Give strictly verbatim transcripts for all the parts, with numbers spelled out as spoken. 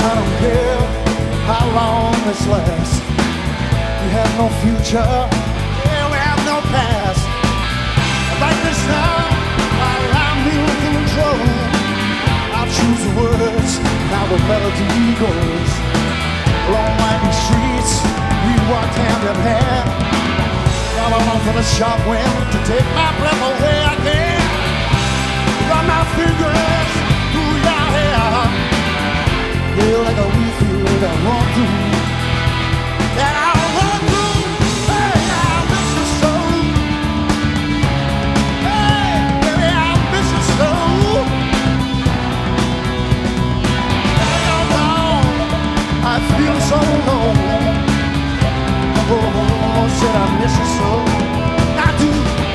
I don't care how long this lasts. We have no future, yeah, we have no past. Like this now, while I'm in control, I'll choose the words, now the melody goes. Long winding streets, we walked hand in hand. Got along for the sharp wind to take my breath away again. Run my fingers through your hair, feel like a wheat field that run through. And I'll run through, hey, I'll miss you so. Hey, baby, I'll miss you so. Hell no, I feel so low. Oh, said I miss you so. I do.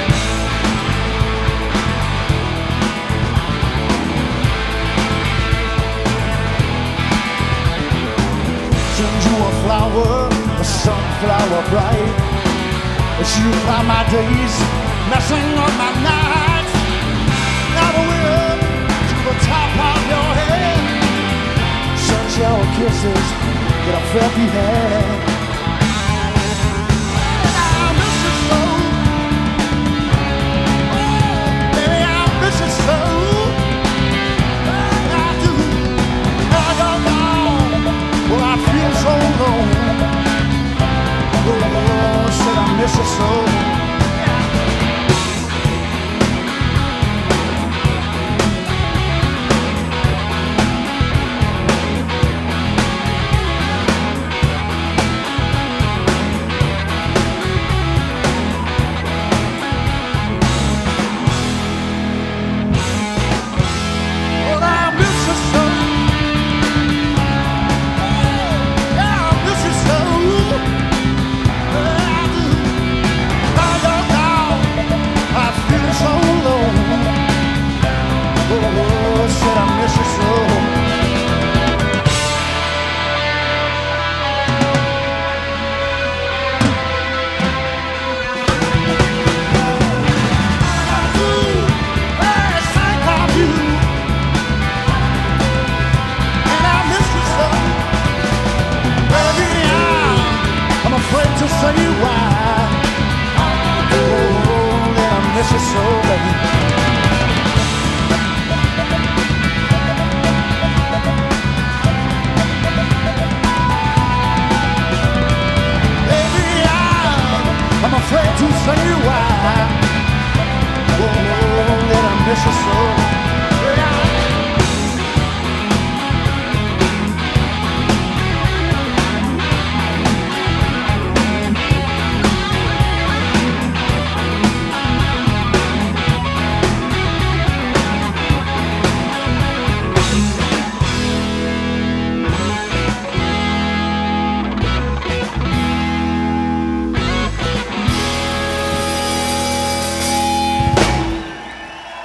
Send you a flower, a sunflower bright. As you climb my days, messing up my nights. Now the way up to the top of your head. Sunshine kisses that I felt you had.